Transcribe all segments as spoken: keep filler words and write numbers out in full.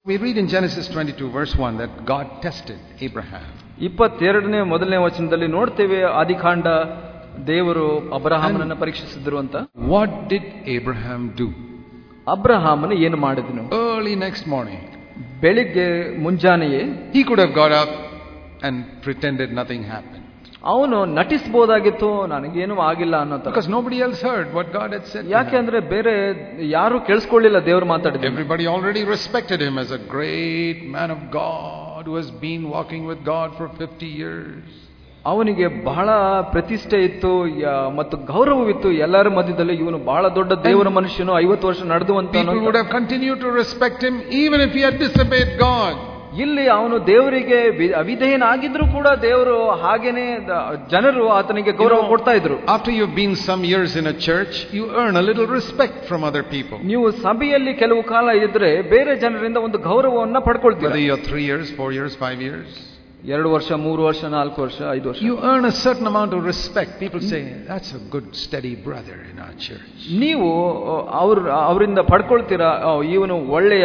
We read in Genesis twenty-two verse one that God tested Abraham. ಇಪ್ಪತ್ತೆರಡನೇ ಮೊದಲನೇ ವಚನದಲ್ಲಿ ನೋಡ್ತೇವೆ ಆದಿಕಾಂಡ ದೇವರು ಅಬ್ರಹಾಮನನ್ನು ಪರೀಕ್ಷಿಸಿದ್ರು ಅಂತ. What did Abraham do? ಅಬ್ರಹಾಮನು ಏನು ಮಾಡಿದನು? Early next morning, ಬೆಳಿಗ್ಗೆ ಮುಂಜಾನೆಯೇ he could have got up and pretended nothing happened. ಅವನು ನಟಿಸಬಹುದಾಗಿತ್ತು, ನನಗೇನು ಆಗಿಲ್ಲ ಅನ್ನೋ ತರ. Because nobody else heard what God had said. ಯಾಕೆ ಅಂದ್ರೆ ಬೇರೆ ಯಾರು ಕೇಳಿಸ್ಕೊಳ್ಳಿಲ್ಲ ದೇವರು ಮಾತಾಡಿದ. Everybody already respected him as a great man of God who has been walking with God for fifty years. ಅವನಿಗೆ ಬಹಳ ಪ್ರತಿಷ್ಠೆ ಇತ್ತು ಮತ್ತು ಗೌರವವಿತ್ತು ಎಲ್ಲರ ಮಧ್ಯದಲ್ಲಿ. ಇವನು ಬಹಳ ದೊಡ್ಡ ದೇವರ ಮನುಷ್ಯನು, ಐವತ್ತು ವರ್ಷ ನಡೆದುವಂತ. People would have continued to respect him even if he had disobeyed God. ಇಲ್ಲಿ ಅವನು ದೇವರಿಗೆ ಅವಿಧೇಯನಾಗಿದ್ರು ಕೂಡ ದೇವರು ಹಾಗೇನೆ ಜನರು ಆತನಿಗೆ ಗೌರವ ಕೊಡ್ತಾ ಇದ್ರು. After you've been some years in a church, you earn a little respect from other people. ನೀವು ಸಭೆಯಲ್ಲಿ ಕೆಲವು ಕಾಲ ಇದ್ರೆ ಬೇರೆ ಜನರಿಂದ ಒಂದು ಗೌರವವನ್ನ ಪಡ್ಕೊಳ್ತೀರಿ. Whether you're three years, four years, five years, ಎರಡು ವರ್ಷ, ಮೂರು ವರ್ಷ, ನಾಲ್ಕು ವರ್ಷ, ಐದು ವರ್ಷ, you earn a certain amount of respect. People say, that's a good steady brother in our church. ನೀವು ಅವ್ರ ಅವರಿಂದ ಪಡ್ಕೊಳ್ತೀರಾ, ಇವನು ಒಳ್ಳೆಯ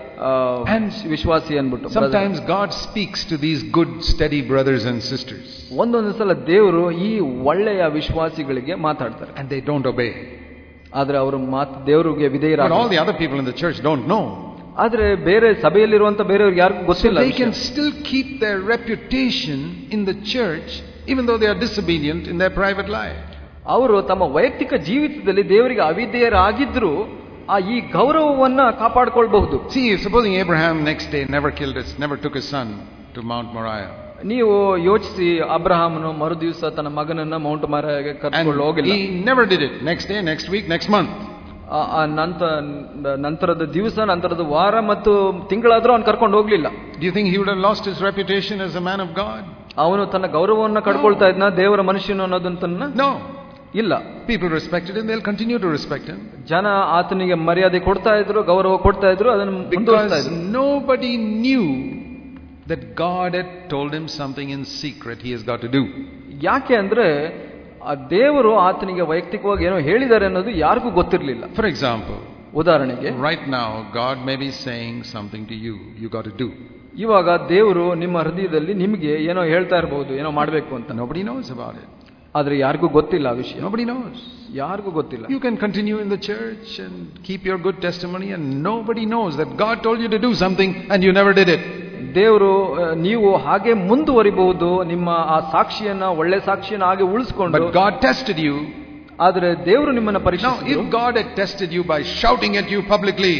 ವಿಶ್ವಾಸಿ ಅನ್ಬಿಟ್ಟು. Sometimes God speaks to these good steady brothers and sisters. ಒಂದೊಂದು ಸಲ ದೇವರು ಈ ಒಳ್ಳೆಯ ವಿಶ್ವಾಸಿಗಳಿಗೆ ಮಾತಾಡ್ತಾರೆ, and they don't obey. ಆದ್ರೆ ಅವರು ಮಾತು ದೇವರಿಗೆ ವಿಧೇಯರಾಗಲ್ಲ. But all the other people in the church don't know. ಆದ್ರೆ ಬೇರೆ ಸಭೆಯಲ್ಲಿರುವಂತ ಬೇರೆಯವ್ರಿಗೆ ಯಾರಿಗೂ ಗೊತ್ತಿಲ್ಲ. So they can still keep their reputation in the church even though they are disobedient in their private life. ಅವರು ತಮ್ಮ ವೈಯಕ್ತಿಕ ಜೀವಿತದಲ್ಲಿ ದೇವರಿಗೆ ಅವಿಧೇಯರಾಗಿದ್ರು ಆ ಈ ಗೌರವವನ್ನ ಕಾಪಾಡಿಕೊಳ್ಳಬಹುದು. See, supposing Abraham next day never killed his, never took his son to Mount Moriah. ನೀವು ಯೋಚಿಸಿ, ಅಬ್ರಹಾಮನು ಮರು ದಿವಸ ತನ್ನ ಮಗನನ್ನ ಮೌಂಟ್ ಮೊರಿಯಾಗೆ ಕರ್ಕೊಂಡು ಹೋಗಿಲ್ಲ. He never did it. Next day, next week, next month. ನಂತರ ನಂತರದ ದಿವಸ, ನಂತರದ ವಾರ ಮತ್ತು ತಿಂಗಳಾದ್ರೂ ಅವನು ಕರ್ಕೊಂಡು ಹೋಗ್ಲಿಲ್ಲ. Do you think he would have lost his reputation as a man of God? ಅವನು ತನ್ನ ಗೌರವವನ್ನ ಕಳ್ಕೊಳ್ತಾ ಇದ್ನ ದೇವರ ಮನುಷ್ಯನು ಅನ್ನೋದಂತನ್ನ? No. ಇಲ್ಲ. People respected him, they'll continue to respect him. ಜನ ಆತನಿಗೆ ಮರ್ಯಾದೆ ಕೊಡ್ತಾ ಇದ್ರು, ಗೌರವ ಕೊಡ್ತಾ ಇದ್ರು, ಅದನ್ನು ಮುಂದುವರಿಸ್ತಾ ಇದ್ರು. Nobody knew that God had told him something in secret he has got to do. ಯಾಕೆ ಅಂದ್ರೆ ಆ ದೇವರು ಆತನಿಗೆ ವೈಯಕ್ತಿಕವಾಗಿ ಏನೋ ಹೇಳಿದ್ದಾರೆ ಅನ್ನೋದು ಯಾರಿಗೂ ಗೊತ್ತಿರಲಿಲ್ಲ. For example, ಉದಾಹರಣೆಗೆ, right now God may be saying something to you, you got to do. ಇವಾಗ ದೇವರು ನಿಮ್ಮ ಹೃದಯದಲ್ಲಿ ನಿಮಗೆ ಏನೋ ಹೇಳ್ತಾ ಇರಬಹುದು, ಏನೋ ಮಾಡಬೇಕು ಅಂತ. Nobody knows about it. ಆದ್ರೆ ಯಾರಿಗೂ ಗೊತ್ತಿಲ್ಲ ಆ ವಿಷಯ. Nobody knows. ಯಾರಿಗೂ ಗೊತ್ತಿಲ್ಲ. You can continue in the church and keep your good testimony and nobody knows that God told you to do something and you never did it. ದೇವರು ನೀವು ಹಾಗೆ ಮುಂದುವರಿಬಹುದು, ನಿಮ್ಮ ಆ ಸಾಕ್ಷಿಯನ್ನ, ಒಳ್ಳೆ ಸಾಕ್ಷಿಯನ್ನ ಹಾಗೆ ಉಳಿಸಿಕೊಂಡು. But God tested you. ಆದ್ರೆ ದೇವರು ನಿಮ್ಮನ್ನ ಪರೀಕ್ಷಿಸಿದ್ರು. Now, if God had tested you by shouting at you publicly,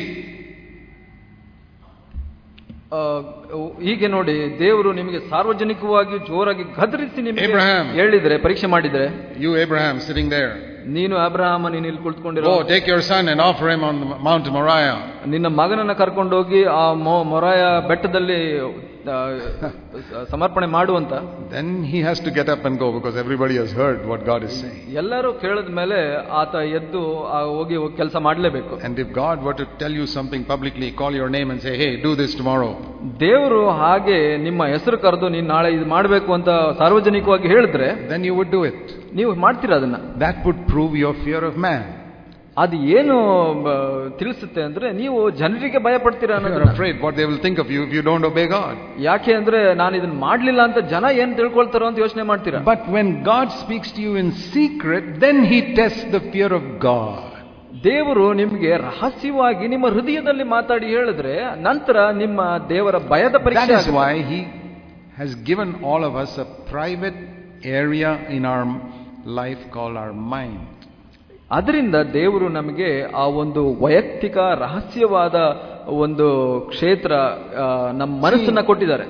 ಹೀಗೆ ನೋಡಿ, ದೇವರು ನಿಮಗೆ ಸಾರ್ವಜನಿಕವಾಗಿ ಜೋರಾಗಿ ಗದರಿಸಿ ನಿಮಗೆ ಹೇಳಿದ್ರೆ, ಪರೀಕ್ಷೆ ಮಾಡಿದ್ರೆ, you Abraham sitting there, ನೀನು ಅಬ್ರಹಾಮ, ನೀನು ಇಲ್ಲಿ ಕುಳಿತುಕೊಂಡಿರೋ, go take your son and offer him on the Mount Moriah. ನಿನ್ನ ಮಗನನ್ನ ಕರ್ಕೊಂಡು ಹೋಗಿ ಆ ಮೊರಾಯ ಬೆಟ್ಟದಲ್ಲಿ ಸಮರ್ಪಣೆ ಮಾಡುವಂತ. Then he has to get up and go because everybody has heard what God is saying. ಎಲ್ಲರೂ ಕೇಳಿದ ಮೇಲೆ ಆತ ಎದ್ದು ಹೋಗಿ ಕೆಲಸ ಮಾಡಲೇಬೇಕು. And if God were to tell you something publicly, call your name and say, hey, do this tomorrow. ದೇವರು ಹಾಗೆ ನಿಮ್ಮ ಹೆಸರು ಕರೆದು ನೀನು ನಾಳೆ ಇದು ಮಾಡಬೇಕು ಅಂತ ಸಾರ್ವಜನಿಕವಾಗಿ ಹೇಳಿದ್ರೆ, then you would do it. ನೀವು ಮಾಡ್ತೀರಾ ಅದನ್ನ. That would prove your fear of man. ಅದು ಏನು ತಿಳಿಸುತ್ತೆ ಅಂದ್ರೆ ನೀವು ಜನರಿಗೆ ಭಯ ಪಡ್ತೀರಾ ಅನ್ನೋದು. You are afraid what they will think of you if you don't obey God. ಯಾಕೆ ಅಂದ್ರೆ ನಾನು ಇದನ್ನ ಮಾಡ್ಲಿಲ್ಲ ಅಂತ ಜನ ಏನ್ ತಿಳ್ಕೊಳ್ತಾರೋ ಅಂತ ಯೋಚನೆ ಮಾಡ್ತೀರಾ. But when God speaks to you in secret, then he tests the fear of God. ದೇವರು ನಿಮಗೆ ರಹಸ್ಯವಾಗಿ ನಿಮ್ಮ ಹೃದಯದಲ್ಲಿ ಮಾತಾಡಿ ಹೇಳಿದ್ರೆ ನಂತರ ನಿಮ್ಮ ದೇವರ ಭಯದ ಪರೀಕ್ಷೆ. That is why he has given all of us a private area in our life called our mind. ಅದರಿಂದ ದೇವರು ನಮಗೆ ಆ ಒಂದು ವೈಯಕ್ತಿಕ ರಹಸ್ಯವಾದ ಒಂದು ಕ್ಷೇತ್ರ, ನಮ್ಮ ಮನಸ್ಸನ್ನ ಕೊಟ್ಟಿದ್ದಾರೆ.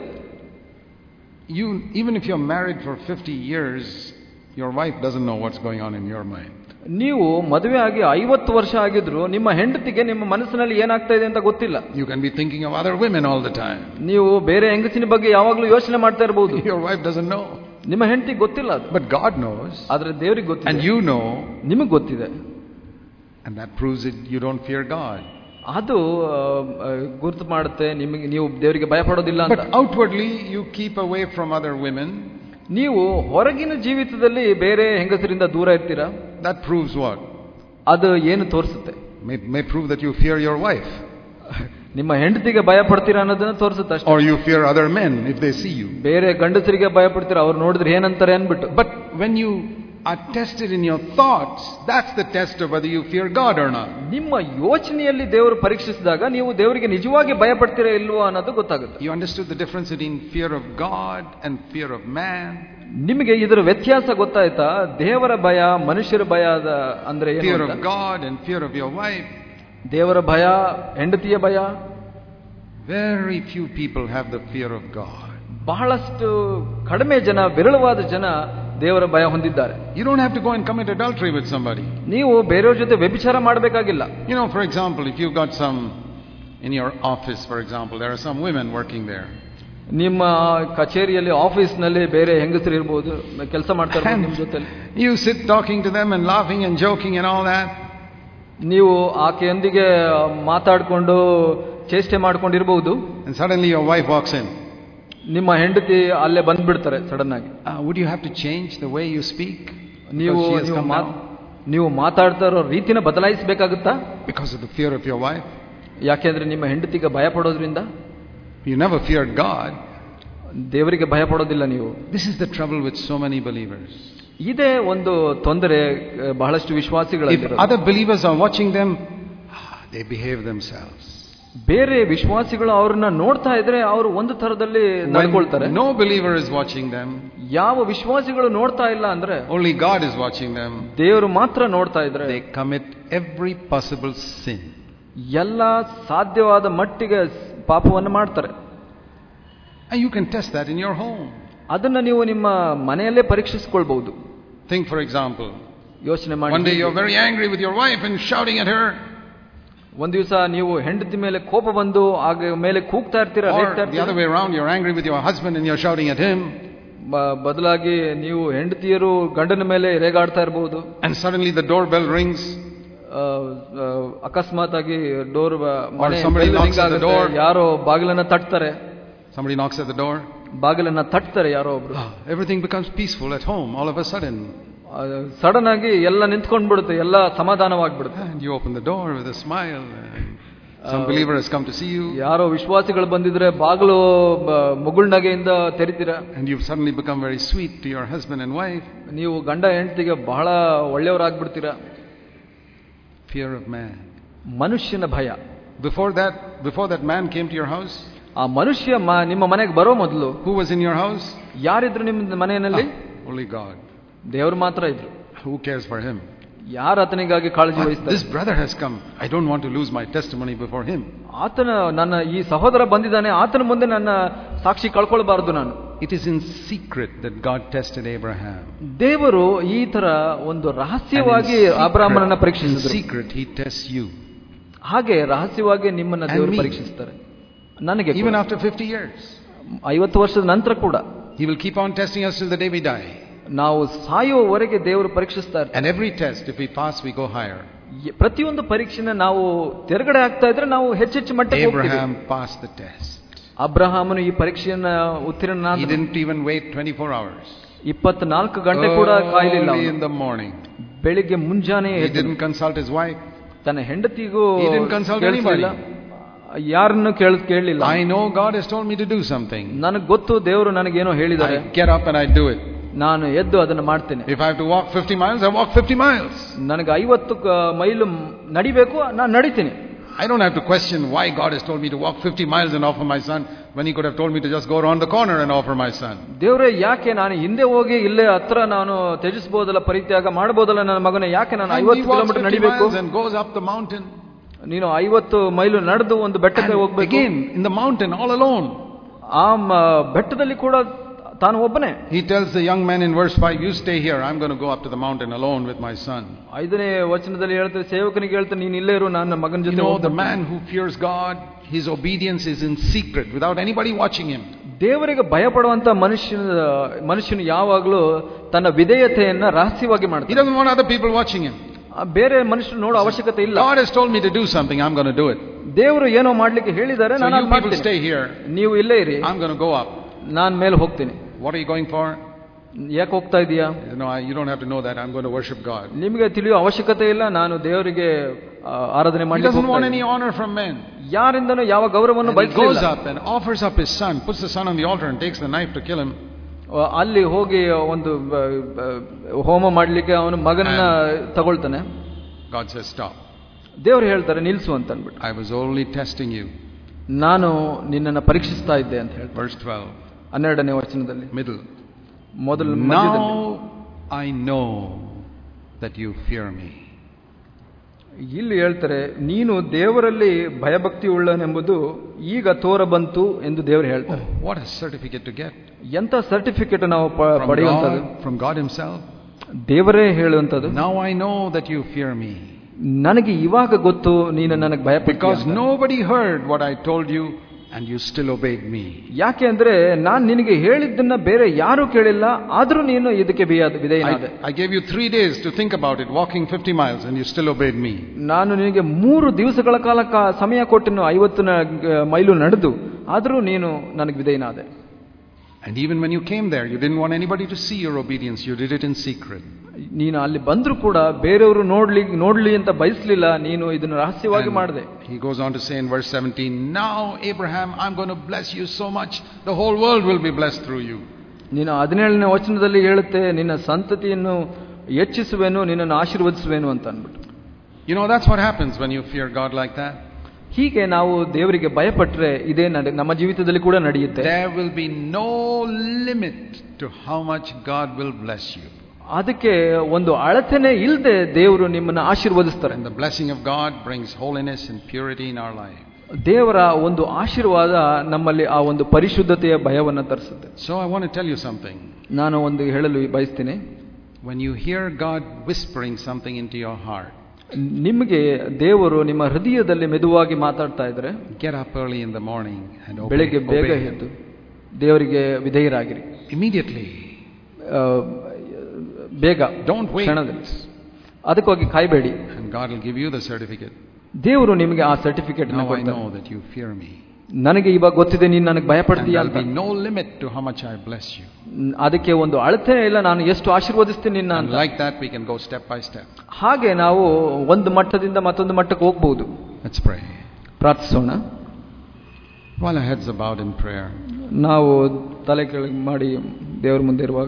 You, even if you're married for fifty years, your wife doesn't know what's going on in your mind. ನೀವು ಮದುವೆ ಆಗಿ ಐವತ್ತು ವರ್ಷ ಆಗಿದ್ರು ನಿಮ್ಮ ಹೆಂಡತಿಗೆ ನಿಮ್ಮ ಮನಸ್ಸಿನಲ್ಲಿ ಏನಾಗ್ತಾ ಇದೆ ಅಂತ ಗೊತ್ತಿಲ್ಲ. You can be thinking of other women all the time. ನೀವು ಬೇರೆ ಹೆಂಗಸಿನ ಬಗ್ಗೆ ಯಾವಾಗಲೂ ಯೋಚನೆ ಮಾಡ್ತಾ ಇರಬಹುದು. Your wife doesn't know. ನಿಮ್ಮ ಹೆಂಡತಿಗೆ ಗೊತ್ತಿಲ್ಲ ಅದು. But God knows. ಆದ್ರೆ ದೇವರಿಗೆ ಗೊತ್ತಿದೆ. And you know. ನಿಮಗೆ ಗೊತ್ತಿದೆ. And that proves it you don't fear God. ಅದು ಗುರುತು ಮಾಡುತ್ತೆ ನಿಮಗೆ ನೀವು ದೇವರಿಗೆ ಭಯ ಪಡೋದಿಲ್ಲ ಅಂತ. But outwardly you keep away from other women. ನೀವು ಹೊರಗಿನ ಜೀವಿತದಲ್ಲಿ ಬೇರೆ ಹೆಂಗಸರಿಂದ ದೂರ ಇರ್ತೀರಾ. That proves what? ಅದು ಏನು ತೋರಿಸುತ್ತೆ? May, may prove that you fear your wife. ನಿಮ್ಮ ಹೆಂಡತಿಗೆ ಭಯ ಪಡ್ತೀರಾ ಅನ್ನೋದನ್ನ ತೋರಿಸುತ್ತೆ ಅಷ್ಟೇ. Or you fear other men if they see you. ಬೇರೆ ಗಂಡಸರಿಗೆ ಭಯ ಪಡ್ತೀರಾ, ಅವ್ರು ನೋಡಿದ್ರೆ ಏನಂತಾರೆ ಅನ್ಬಿಟ್ಟು. But when you are tested in your thoughts, that's the test of whether you fear God or not. ನಿಮ್ಮ ಯೋಚನೆಯಲ್ಲಿ ದೇವರು ಪರೀಕ್ಷಿಸಿದಾಗ ನೀವು ದೇವರಿಗೆ ನಿಜವಾಗಿ ಭಯ ಪಡ್ತೀರಾ ಇಲ್ವೋ ಅನ್ನೋದು ಗೊತ್ತಾಗುತ್ತೆ. You understood the difference between fear of God and fear of man? ನಿಮಗೆ ಇದರ ವ್ಯತ್ಯಾಸ ಗೊತ್ತಾಯ್ತಾ? ದೇವರ ಭಯ, ಮನುಷ್ಯರ ಭಯ ಅಂದ್ರೆ ಏನು? Fear of God and fear of your wife. ದೇವರ ಭಯ, ಹೆಂಡತಿಯ ಭಯ. Very few people have the fear of God. ಬಹಳಷ್ಟು ಕಡಿಮೆ ಜನ, ವಿರಳವಾದ ಜನ ದೇವರ ಭಯ ಹೊಂದಿದ್ದಾರೆ. You don't have to go and commit adultery with somebody. ನೀವು ಬೇರೆಯವ್ರ ಜೊತೆ ವ್ಯಭಿಚಾರ ಮಾಡಬೇಕಾಗಿಲ್ಲ. You know, for example, if you've got some in your office, for example, there are some women working there. ನಿಮ್ಮ ಕಚೇರಿಯಲ್ಲಿ, ಆಫೀಸ್ ನಲ್ಲಿ ಬೇರೆ ಹೆಂಗಸರು ಇರಬಹುದು, ಕೆಲಸ ಮಾಡ್ತಾರೆ ನಿಮ್ಮ ಜೊತೆ. You sit talking to them and laughing and joking and all that. ನೀವು ಆಕೆಯೊಂದಿಗೆ ಮಾತಾಡಿಕೊಂಡು ಚೇಷ್ಟೆ ಮಾಡ್ಕೊಂಡಿರಬಹುದು. And suddenly your wife walks in. ನಿಮ್ಮ ಹೆಂಡತಿ ಅಲ್ಲೇ ಬಂದ್ಬಿಡ್ತಾರೆ ಸಡನ್ ಆಗಿ. Uh, would you have to change the way you speak? ನೀವು ನೀವು ಮಾತಾಡ್ತಾ ಇರೋ ರೀತಿನ ಬದಲಾಯಿಸಬೇಕಾಗುತ್ತಾ? Because of the fear of your wife? ಯಾಕೆಂದ್ರೆ ನಿಮ್ಮ ಹೆಂಡತಿಗೆ ಭಯ ಪಡೋದ್ರಿಂದ. You never feared God. ದೇವರಿಗೆ ಭಯ ಪಡೋದಿಲ್ಲ ನೀವು. This is the trouble with so many believers. ಇದೇ ಒಂದು ತೊಂದರೆ ಬಹಳಷ್ಟು ವಿಶ್ವಾಸಿಗಳಲ್ಲಿ. If other believers are watching them, they behave themselves. ಬೇರೆ ವಿಶ್ವಾಸಿಗಳು ಅವ್ರನ್ನ ನೋಡ್ತಾ ಇದ್ರೆ ಅವರು ಒಂದು ತರದಲ್ಲಿ ನಡ್ಕೊಳ್ತಾರೆ. No believer is watching them. ಯಾವ ವಿಶ್ವಾಸಿಗಳು ನೋಡ್ತಾ ಇಲ್ಲ ಅಂದ್ರೆ, only God is watching them. ದೇವರು ಮಾತ್ರ ನೋಡ್ತಾ ಇದ್ರೆ they commit every possible sin. ಎಲ್ಲ ಸಾಧ್ಯವಾದ ಮಟ್ಟಿಗೆ ಪಾಪವನ್ನು ಮಾಡ್ತಾರೆ. And you can test that in your home. ಅದನ್ನ ನೀವು ನಿಮ್ಮ ಮನೆಯಲ್ಲೇ ಪರೀಕ್ಷಿಸಿಕೊಳ್ಳಬಹುದು. Think for example, ಯೋಚನೆ ಮಾಡಿ, one day you're very angry with your wife and shouting at her. ಒಂದು ದಿವಸ ನೀವು ಹೆಂಡತಿ ಮೇಲೆ ಕೋಪ ಬಂದು ಆಗ ಮೇಲೆ ಕೂಗ್ತಾ ಇರ್ತೀರಾ. The other way around, you're angry with your husband and you're shouting at him. ಬದಲಾಗಿ ನೀವು ಹೆಂಡತಿಯರು ಗಂಡನ ಮೇಲೆ ರೇಗಾಡ್ತಾ ಇರಬಹುದು. And suddenly the doorbell rings. ಅಕಸ್ಮಾತ್ ಆಗಿ ಡೋರ್, ಯಾರೋ ಬಾಗಿಲನ್ನ ತಟ್ತಾರೆ. Somebody knocks at the door. ಬಾಗಿಲನ್ನ ತಟ್ತಾರೆ ಯಾರೋ ಒಬ್ರು. Everything becomes peaceful at home all of a sudden. Sudden ಆಗಿ ಎಲ್ಲ ನಿಂತ್ಕೊಂಡು ಬಿಡುತ್ತೆ, ಎಲ್ಲ ಸಮಾಧಾನವಾಗ್ಬಿಡುತ್ತೆ. And you open the door with a smile. Some believer has come to see you. ಯಾರೋ ವಿಶ್ವಾಸಿಗಳು ಬಂದಿದ್ರೆ ಬಾಗಿಲು ಮುಗುಳ್ನಗೆಯಿಂದ ತೆರಿತೀರಾ. And you've suddenly become very sweet to your husband and wife. ನೀವು ಗಂಡ ಹೆಂಡತಿಗೆ ಬಹಳ ಒಳ್ಳೆಯವರಾಗ್ಬಿಡ್ತೀರಾ. Fear of man. ಮನುಷ್ಯನ ಭಯ. Before that, before that man came to your house, ಆ ಮನುಷ್ಯ ನಿಮ್ಮ ಮನೆಗೆ ಬರೋ ಮೊದಲು who was in your house? ಯಾರಿದ್ರು ನಿಮ್ಮ ಮನೆಯಲ್ಲಿ? Only God. ದೇವರು ಮಾತ್ರ ಇದ್ರು. Who cares for him? ಯಾರು ಆತನಿಗಾಗಿ ಕಾಳಜಿ ವಹಿಸ್ತಾರೆ? This brother has come. I don't want to lose my testimony before him. ಆತನ, ನನ್ನ ಈ ಸಹೋದರ ಬಂದಿದ್ದಾನೆ, ಆತನ ಮುಂದೆ ನನ್ನ ಸಾಕ್ಷಿ ಕಳ್ಕೊಳ್ಬಾರದು ನಾನು. It is in secret that God tested Abraham. ದೇವರು ಈ ತರ ಒಂದು ರಹಸ್ಯವಾಗಿ ಅಬ್ರಾಮನನ್ನ ಪರೀಕ್ಷಿಸಿದ್ರು. In secret he tests you. ಹಾಗೆ ರಹಸ್ಯವಾಗಿ ನಿಮ್ಮನ್ನ ದೇವರು ಪರೀಕ್ಷಿಸ್ತಾರೆ. ನನಗೆ even after fifty years, ಐವತ್ತು ವರ್ಷದ ನಂತರ ಕೂಡ he will keep on testing us till the day we die. ನಾವು ಸಾಯುವವರೆಗೆ ದೇವರು ಪರೀಕ್ಷಿಸ್ತಾರೆ. And every test, if we pass, we go higher. ಪ್ರತಿಯೊಂದು ಪರೀಕ್ಷೆನ ನಾವು ತೆರಗಡೆ ಆಗ್ತಾ ಇದ್ರೆ ನಾವು ಹೆಚ್ಚೆಚ್ಚು ಮಟ್ಟಕ್ಕೆ ಹೋಗ್ತೀವಿ. Abraham passed the test. ಅಬ್ರಹಾಮನು ಈ ಪರೀಕ್ಷೆಯನ್ನ ಉತ್ತೀರ್ಣನಾದ. He didn't even wait twenty-four hours. ಇಪ್ಪತ್ನಾಲ್ಕು ಗಂಟೆ ಕೂಡ ಕಾಯಲಿಲ್ಲ. Early in the morning, ಬೆಳಿಗ್ಗೆ ಮುಂಜಾನೆ. He didn't consult his wife. ತನ್ನ ಹೆಂಡತಿಗೂ He didn't consult anybody. ಯಾರನ್ನು ಕೇಳ ಕೇಳಲಿಲ್ಲ. I know God has told me to do something. ನನಗೆ ಗೊತ್ತು ದೇವರು ನನಗೇನೋ ಹೇಳಿದ್ದಾರೆ. I get up and I do it. ನಾನು ಎದ್ದು ಅದನ್ನು ಮಾಡ್ತೇನೆ. If I have to walk fifty miles, I walk fifty miles. ನನಗೆ ಐವತ್ತು ಮೈಲು ನಡಿಬೇಕು, ನಾನು ನಡಿತೀನಿ. I don't have to question why God has told me to walk fifty miles and offer my son when he could have told me to just go around the corner and offer my son. ದೇವರೇ, ಯಾಕೆ ನಾನು ಹಿಂದೆ ಹೋಗಿ ಇಲ್ಲೇ ಹತ್ರ ನಾನು ತ್ಯಜಿಸಬಹುದಲ್ಲ, ಪರಿತ್ಯಾಗ ಮಾಡಬಹುದಲ್ಲ ನನ್ನ ಮಗನೇ, ಯಾಕೆ ನಾನು ಐವತ್ತು ಕಿಲೋಮೀಟರ್ ನಡಿಬೇಕು? And goes up the mountain. ನೀನು ಐವತ್ತು ಮೈಲು ನಡೆದು ಒಂದು ಬೆಟ್ಟಕ್ಕೆ ಹೋಗ್ಬೇಕು. Again in the mountain all alone. ಆ ಬೆಟ್ಟದಲ್ಲಿ ಕೂಡ ತಾನು ಒಬ್ಬನೇ. He tells the young man in verse five, you stay here, I'm going to go up to the mountain alone with my son. ಐದನೇ ವಚನದಲ್ಲಿ ಹೇಳ್ತಾರೆ, ಸೇವಕನಿಗೆ ಹೇಳ್ತಾನೆ, ನೀನು ಇಲ್ಲೇ ಇರು, ನಾನು ಮಗನ ಜೊತೆ. You know, the man who fears God, his obedience is in secret without anybody watching him. ದೇವರಿಗೆ ಭಯಪಡುವಂತ ಮನುಷ್ಯನ ಮನುಷ್ಯನು ಯಾವಾಗಲೂ ತನ್ನ ವಿಧೇಯತೆಯನ್ನ ರಹಸ್ಯವಾಗಿ ಮಾಡ್ತಾನೆ. He doesn't want other people watching him. ಬೇರೆ ಮನುಷ್ಯರು ನೋಡೋ ಅವಶ್ಯಕತೆ ಇಲ್ಲ. God has told me to do something, I'm going to do it. ದೇವರು ಏನೋ ಮಾಡ್ಲಿಕ್ಕೆ ಹೇಳಿದ್ದಾರೆ, ನಾನು ಮಾಡ್ತೀನಿ. Stay here. ನೀವು ಇಲ್ಲೇ ಇರಿ, I'm going to go up. ನಾನು ಮೇಲೆ ಹೋಗ್ತೀನಿ. What are you going for? ಯಾಕೆ ಹೋಗ್ತಾ ಇದೀಯಾ? No, I, you don't have to know that. I'm going to worship God. ನಿಮಗೆ ತಿಳಿಯುವ ಅವಶ್ಯಕತೆ ಇಲ್ಲ, ನಾನು ದೇವರಿಗೆ ಆ, ಆರಾಧನೆ He ಮಾಡಲಿಕ್ಕೆ doesn't ಹೋಗ್ತಾ want ಇದ್ದೀನಿ. any honor from men. ಯಾರಿಂದನೂ ಯಾವ ಗೌರವವನ್ನು And he goes ಬಯಸಲಿಲ್ಲ. up and offers up his son, puts the son on the altar and takes the knife to kill him. ಅಲ್ಲಿ ಹೋಗಿ ಒಂದು ಆ, ಆ, ಹೋಮ ಮಾಡಲಿಕ್ಕೆ ಅವನ ಮಗನನ್ನ ತಗೊಳ್ತಾನೆ. God says, stop. ದೇವರು ಹೇಳ್ತಾರೆ ನಿಲ್ಸು ಅಂತ ಅಂದ್ಬಿಟ್ಟು. I was only testing you. ನಾನು ನಿನ್ನನ್ನು ಪರೀಕ್ಷಿಸ್ತಾ ಇದ್ದೆ ಅಂತ ಹೇಳ್ತಾರೆ. Verse twelve. ಹನ್ನೆರಡನೇ ವಚನದಲ್ಲಿ Middle. ಮೊದಲು ಮಧ್ಯದಲ್ಲಿ. Now I know that you fear me. ಇಲ್ಲಿ ಹೇಳ್ತಾರೆ ನೀನು ದೇವರಲ್ಲಿ ಭಯಭಕ್ತಿ ಉಳ್ಳನೆಂಬುದು ಈಗ ತೋರ ಬಂತು ಎಂದು ದೇವರು ಹೇಳ್ತಾರೆ. Oh, what a certificate to get. ಎಂತ ಸರ್ಟಿಫಿಕೇಟ್ ನಾವು ಪ- From ಪಡೆಯುವಂಥದ್ದು. God, from God himself. ದೇವರೇ ಹೇಳುವಂಥದ್ದು. Now I know that you fear me. ನನಗೆ ಇವಾಗ ಗೊತ್ತು ನೀನು ನನಗೆ ಭಯ Because nobody heard what I told you and you still obeyed me. ಯಾಕೆ ಅಂದ್ರೆ ನಾನು ನಿನಗೆ ಹೇಳಿದ್ದನ್ನ ಬೇರೆ ಯಾರು ಕೇಳಿಲ್ಲ, ಆದ್ರೂ ನೀನು ಇದಕ್ಕೆ ಬಿಯ- ವಿಧೇಯನಾದೆ. I, I gave you three days to think about it, walking fifty miles, and you still obeyed me. ನಾನು ನಿನಗೆ ಮೂರು ದಿವಸಗಳ ಕಾಲ ಕ- ಸಮಯ ಕೊಟ್ಟನು, ಐವತ್ತು ನ- ಮೈಲು ನಡೆದು, ಆದ್ರೂ ನೀನು ನನಗೆ ವಿಧೇಯನಾದೆ. And even when you came there, you didn't want anybody to see your obedience. You did it in secret. ನೀನು ಅಲ್ಲಿ ಬಂದ್ರು ಕೂಡ ಬೇರೆಯವರು ನೋಡ್ಲಿ ನೋಡ್ಲಿ ಅಂತ ಬಯಸಲಿಲ್ಲ, ನೀನು ಇದನ್ನು ರಹಸ್ಯವಾಗಿ ಮಾಡಿದೆ. He goes on to say in verse seventeen, now Abraham, I'm going to bless you so much, the whole world will be blessed through you. ನೀನು ಹದಿನೇಳನೇ ವಚನದಲ್ಲಿ ಹೇಳುತ್ತೆ ನಿನ್ನ ಸಂತತಿಯನ್ನು ಹೆಚ್ಚಿಸುವೆನು, ನಿನ್ನನ್ನು ಆಶೀರ್ವದಿಸುವೆನು ಅಂತ ಅಂದ್ಬಿಟ್ಟು. You know, that's what happens when you fear God like that. ಹೀಗೆ ನಾವು ದೇವರಿಗೆ ಭಯಪಟ್ಟರೆ ಇದೇ ನಡೆ- ನಮ್ಮ ಜೀವಿತದಲ್ಲಿ ಕೂಡ ನಡೆಯುತ್ತೆ. There will be no limit to how much God will bless you. ಅದಕ್ಕೆ ಒಂದು ಅಳತೆನೇ ಇಲ್ಲದೆ ದೇವರು ನಿಮ್ಮನ್ನು ಆಶೀರ್ವದಿಸ್ತಾರೆ. And the blessing of God brings holiness and purity in our life. ದೇವರ ಒಂದು ಆಶೀರ್ವಾದ ನಮ್ಮಲ್ಲಿ ಆ ಒಂದು ಪರಿಶುದ್ಧತೆಯ ಭಯವನ್ನು ತರಿಸುತ್ತೆ. So I want to tell you something. ನಾನು ಒಂದು ಹೇಳಲು ಬಯಸ್ತೀನಿ. When you hear God whispering something into your heart, ನಿಮಗೆ ದೇವರು ನಿಮ್ಮ ಹೃದಯದಲ್ಲಿ ಮೆದುವಾಗಿ ಮಾತಾಡ್ತಾ ಇದ್ರೆ get up early in the morning and obey, ಬೆಳಿಗ್ಗೆ ಬೇಗ obey ಎದ್ದು ದೇವರಿಗೆ ವಿಧೇಯರಾಗಿರಿ. immediately. ಆ, ಬೇಗ, Don't wait. ಕ್ಷಣದಲ್ಲಿ. ಅದಕ್ಕಾಗಿ ಕಾಯಬೇಡಿ. And God will give you the certificate. ದೇವರು ನಿಮಗೆ ಆ certificate Now I know that you fear me. ನನಗೆ ಇವಾಗ ಗೊತ್ತಿದೆ ನೀನು ನನಗೆ And ಭಯಪಡ್ತೀಯ there ಅಂತ. will be no limit to how much I bless you. ಅದಕ್ಕೆ ಒಂದು ಅಳತೆ ಇಲ್ಲ, ನಾನು ಎಷ್ಟು ಆಶೀರ್ವದಿಸ್ತೀನಿ ನಿನ್ನ And ಅಂತ. like that we can go step by step. ಹಾಗೆ ನಾವು ಒಂದು ಮಟ್ಟದಿಂದ ಮತ್ತೊಂದು ಮಟ್ಟಕ್ಕೆ ಹೋಗಬಹುದು. Let's pray. ಪ್ರಾರ್ಥಿಸೋಣ. While our heads are bowed in prayer, ನಾವು ತಲೆ ಕೆಳಗೆ ಮಾಡಿ ದೇವರ ಮುಂದೆ ಇರುವಾಗ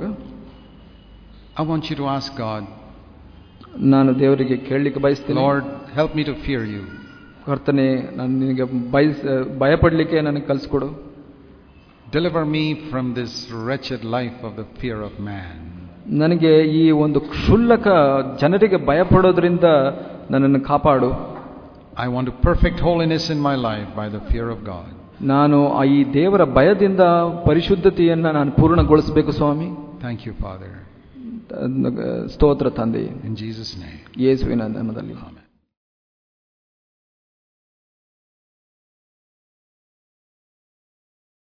I want you to ask God, ನಾನು ದೇವರಿಗೆ ಕೇಳಲಿಕ್ಕೆ ಬಯಸ್ತೀನಿ. Lord, help me to fear you. ಕರ್ತನೆ, ನಾನು ನಿನಗೆ ಬಯಸ್ ಭಯಪಡಲಿಕ್ಕೆ ನನಗೆ ಕಲಿಸ್ಕೊಡು. Deliver me from this wretched life of the fear of man. ನನಗೆ ಈ ಒಂದು ಕ್ಷುಲ್ಲಕ ಜನರಿಗೆ ಭಯಪಡೋದ್ರಿಂದ ನನ್ನನ್ನು ಕಾಪಾಡು. I want to perfect holiness in my life by the fear of God. ನಾನು ಈ ದೇವರ ಭಯದಿಂದ ಪರಿಶುದ್ಧತೆಯನ್ನು ನಾನು ಪೂರ್ಣಗೊಳಿಸಬೇಕು ಸ್ವಾಮಿ. Thank you, Father. ಸ್ತೋತ್ರ ತಂದೆ, In Jesus' name. ಯೇಸುವಿನ ನಾಮದಲ್ಲಿ. Amen.